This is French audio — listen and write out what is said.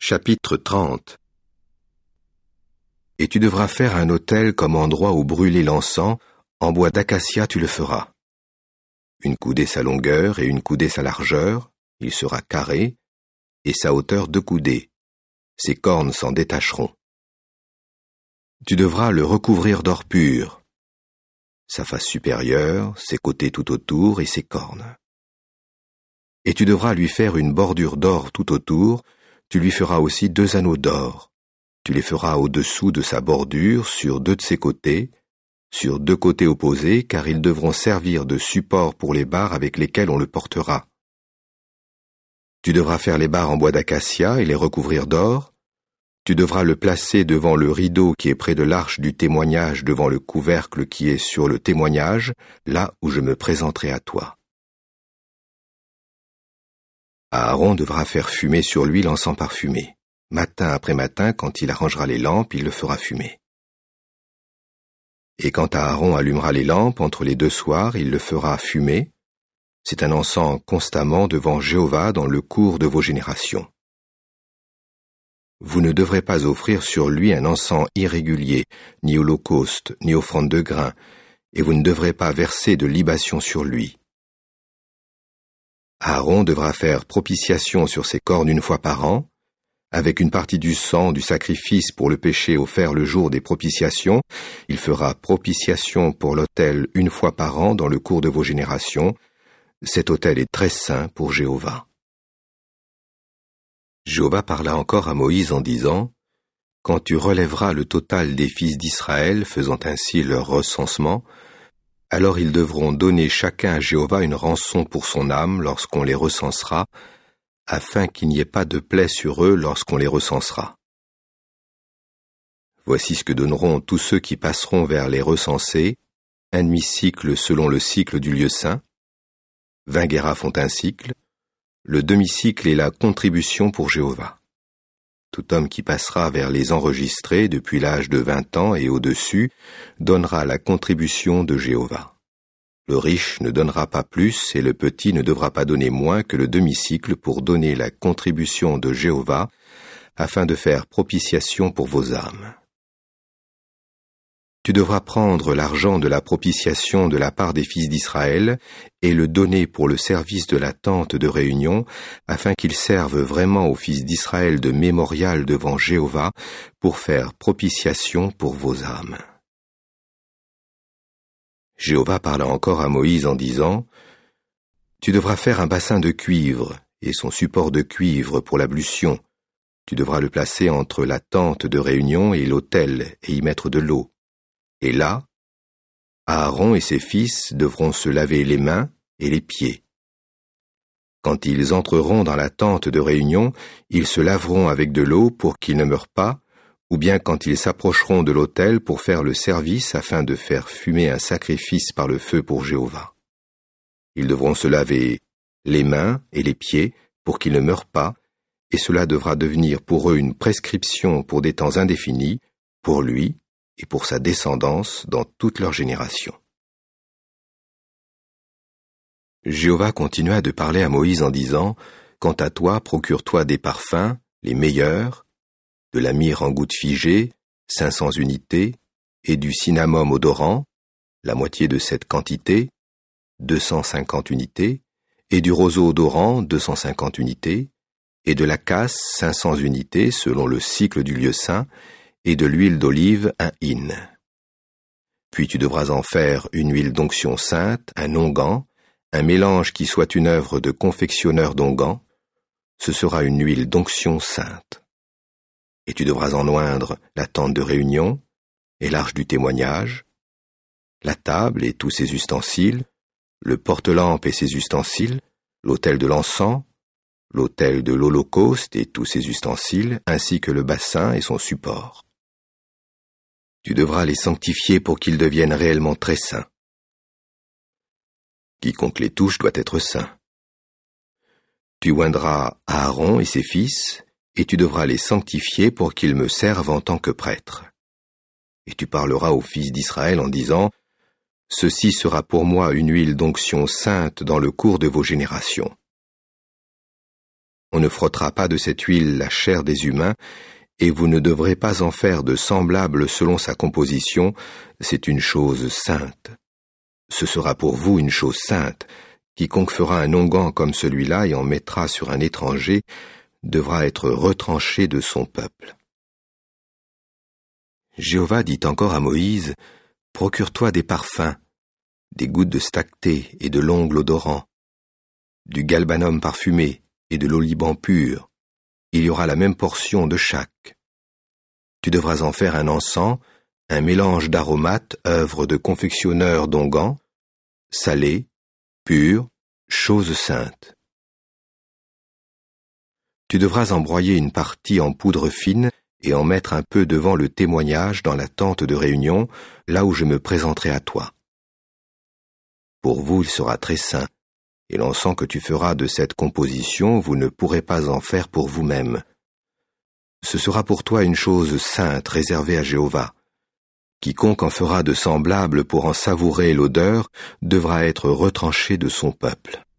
Chapitre 30. Et tu devras faire un autel comme endroit où brûler l'encens, en bois d'acacia tu le feras. Une coudée sa longueur et une coudée sa largeur, il sera carré, et sa hauteur 2 coudées. Ses cornes s'en détacheront. Tu devras le recouvrir d'or pur, sa face supérieure, ses côtés tout autour et ses cornes. Et tu devras lui faire une bordure d'or tout autour, tu lui feras aussi 2 anneaux d'or. Tu les feras au-dessous de sa bordure, sur 2 de ses côtés, sur 2 côtés opposés, car ils devront servir de support pour les barres avec lesquelles on le portera. Tu devras faire les barres en bois d'acacia et les recouvrir d'or. Tu devras le placer devant le rideau qui est près de l'arche du témoignage, devant le couvercle qui est sur le témoignage, là où je me présenterai à toi. Aaron devra faire fumer sur lui l'encens parfumé. Matin après matin, quand il arrangera les lampes, il le fera fumer. Et quand Aaron allumera les lampes entre les 2 soirs, il le fera fumer. C'est un encens constamment devant Jéhovah dans le cours de vos générations. Vous ne devrez pas offrir sur lui un encens irrégulier, ni holocauste, ni offrande de grains, et vous ne devrez pas verser de libation sur lui. Aaron devra faire propitiation sur ses cornes 1 fois par an, avec une partie du sang du sacrifice pour le péché offert le jour des propitiations. Il fera propitiation pour l'autel 1 fois par an dans le cours de vos générations. Cet autel est très saint pour Jéhovah. Jéhovah parla encore à Moïse en disant, « Quand tu relèveras le total des fils d'Israël, faisant ainsi leur recensement, alors ils devront donner chacun à Jéhovah une rançon pour son âme lorsqu'on les recensera, afin qu'il n'y ait pas de plaie sur eux lorsqu'on les recensera. Voici ce que donneront tous ceux qui passeront vers les recensés, 1 demi-cycle selon le cycle du lieu saint, 20 guérafes font un cycle, le demi-cycle est la contribution pour Jéhovah. Tout homme qui passera vers les enregistrés depuis l'âge de 20 ans et au-dessus donnera la contribution de Jéhovah. Le riche ne donnera pas plus et le petit ne devra pas donner moins que le demi-cycle pour donner la contribution de Jéhovah afin de faire propitiation pour vos âmes. Tu devras prendre l'argent de la propitiation de la part des fils d'Israël et le donner pour le service de la tente de réunion, afin qu'il serve vraiment aux fils d'Israël de mémorial devant Jéhovah pour faire propitiation pour vos âmes. Jéhovah parla encore à Moïse en disant, « Tu devras faire un bassin de cuivre et son support de cuivre pour l'ablution. Tu devras le placer entre la tente de réunion et l'autel et y mettre de l'eau. Et là, Aaron et ses fils devront se laver les mains et les pieds. Quand ils entreront dans la tente de réunion, ils se laveront avec de l'eau pour qu'ils ne meurent pas, ou bien quand ils s'approcheront de l'autel pour faire le service afin de faire fumer un sacrifice par le feu pour Jéhovah. Ils devront se laver les mains et les pieds pour qu'ils ne meurent pas, et cela devra devenir pour eux une prescription pour des temps indéfinis, pour lui, et pour sa descendance dans toute leur génération. » Jéhovah continua de parler à Moïse en disant, « Quant à toi, procure-toi des parfums, les meilleurs, de la myrrhe en gouttes figées, 500 unités, et du cinnamome odorant, la moitié de cette quantité, 250 unités, et du roseau odorant, 250 unités, et de la casse, 500 unités, selon le cycle du lieu saint, et de l'huile d'olive 1 hin. Puis tu devras en faire une huile d'onction sainte, un onguent, un mélange qui soit une œuvre de confectionneur d'onguents, ce sera une huile d'onction sainte. Et tu devras en oindre la tente de réunion, et l'arche du témoignage, la table et tous ses ustensiles, le porte-lampe et ses ustensiles, l'autel de l'encens, l'autel de l'holocauste et tous ses ustensiles, ainsi que le bassin et son support. Tu devras les sanctifier pour qu'ils deviennent réellement très saints. Quiconque les touche doit être saint. Tu oindras Aaron et ses fils, et tu devras les sanctifier pour qu'ils me servent en tant que prêtres. Et tu parleras aux fils d'Israël en disant, « Ceci sera pour moi une huile d'onction sainte dans le cours de vos générations. » On ne frottera pas de cette huile la chair des humains, et vous ne devrez pas en faire de semblable selon sa composition, c'est une chose sainte. Ce sera pour vous une chose sainte. Quiconque fera un onguent comme celui-là et en mettra sur un étranger devra être retranché de son peuple. Jéhovah dit encore à Moïse, « Procure-toi des parfums, des gouttes de stacté et de l'ongle odorant, du galbanum parfumé et de l'oliban pur. Il y aura la même portion de chaque. Tu devras en faire un encens, un mélange d'aromates, œuvre de confectionneur d'onguents, salé, pur, chose sainte. Tu devras embroyer une partie en poudre fine et en mettre un peu devant le témoignage dans la tente de réunion, là où je me présenterai à toi. Pour vous, il sera très saint, et l'encens que tu feras de cette composition, vous ne pourrez pas en faire pour vous-même. Ce sera pour toi une chose sainte réservée à Jéhovah. Quiconque en fera de semblable pour en savourer l'odeur devra être retranché de son peuple.